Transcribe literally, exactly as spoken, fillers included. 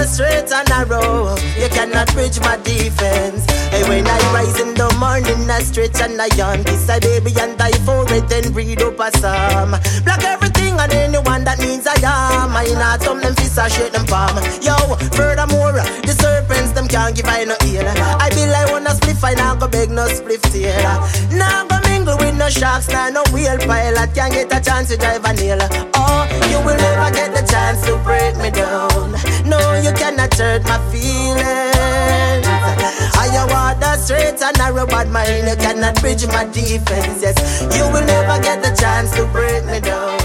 straight and narrow, you cannot bridge my defense. Hey, when I rise in the morning, I stretch and I yawn. Kiss a baby and die for it, then read up a psalm. Block everything and anyone that means I am. I not thumb them fists or shake them palm. Yo, furthermore, the serpents them can't give I no ear. I be like wanna spliff, I now go beg no spliff tear. Now go mingle with no sharks, now no wheel pilot can't get a chance to drive a nail. Oh, you will never get the chance to break me down. No, you cannot hurt my feelings. I want the straight and narrow, but mine you cannot bridge my defense. Yes, you will never get the chance to break me down.